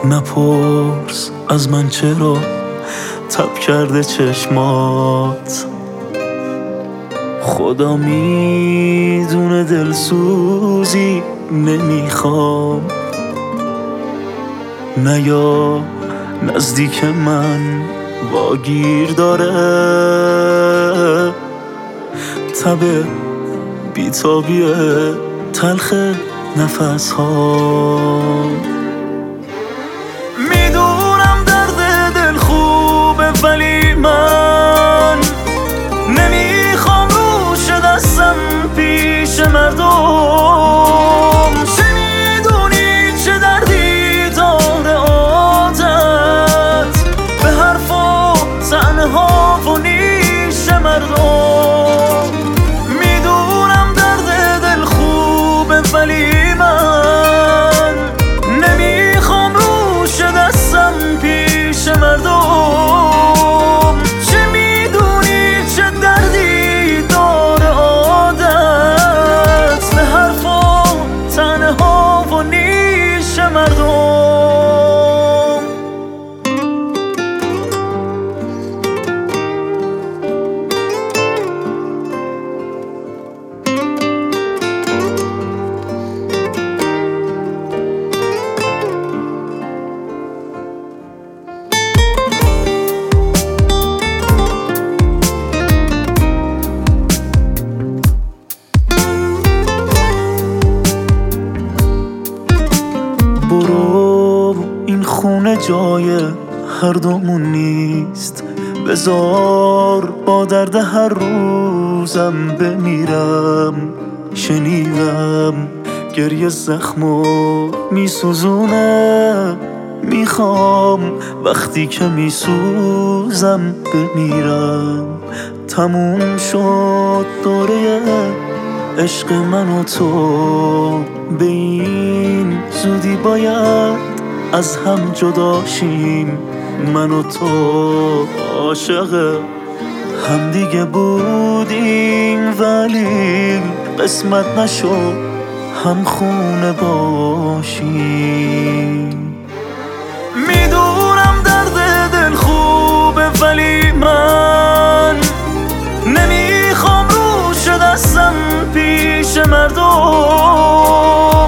نپرس از من چرا تب کرده چشمات، خدا میدونه دلسوزی نمیخوام. نیا نزدیک من واگیر داره تب بیتابی تلخ نفس ها. میدونم درد دل خوبه ولی من نمیخوام روش دستم پیش مردم. شنیدونی چه دردی داره عادت به حرف و تنها و نیش مردم. میدونم درد دل خوبه ولی من نمیخوام روش دستم پیش مردم. چه میدونی چه دردی داره عادت به حرف و تنها و نیش مردم. برو این خونه جای هر دومون نیست، بذار با درد هر روزم بمیرم. شنیدم گریه زخمو میسوزونه، میخوام وقتی که میسوزم بمیرم. تموم شد دوره عشق من و تو، به این زودی باید از هم جدا شیم. من و تو عاشق هم دیگه بودیم ولی قسمت نشد هم خونه باشیم. میدونم درد دل خوبه ولی من نمیخوام روش دستم پیش مردم.